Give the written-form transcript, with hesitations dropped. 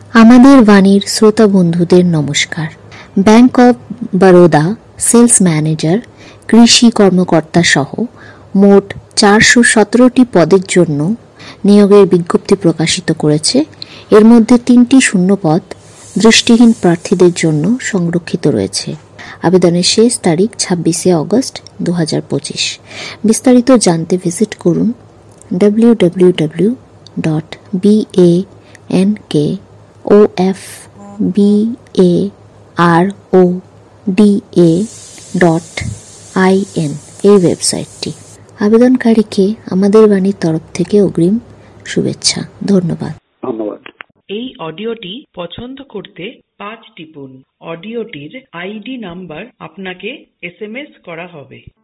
আমাদের বাণীর শ্রোতা বন্ধুদের নমস্কার। Bank of Baroda sales manager, কৃষি কর্মকর্তা সহ মোট 417টি পদের জন্য নিয়োগের বিজ্ঞপ্তি প্রকাশিত করেছে। এর মধ্যে 3টি শূন্যপদ দৃষ্টিহীন প্রার্থীদের জন্য সংরক্ষিত রয়েছে। আবেদনের শেষ তারিখ 26শে অগস্ট 2025। বিস্তারিত জানতে ভিজিট করুন www.bankaroda.in এই ওয়েবসাইটটি। আবেদনকারীকে আমাদের বাণীর তরফ থেকে অগ্রিম শুভেচ্ছা। ধন্যবাদ। এই অডিওটি পছন্দ করতে 5 টিপুন। অডিওটির আইডি নাম্বার আপনাকে SMS করা হবে।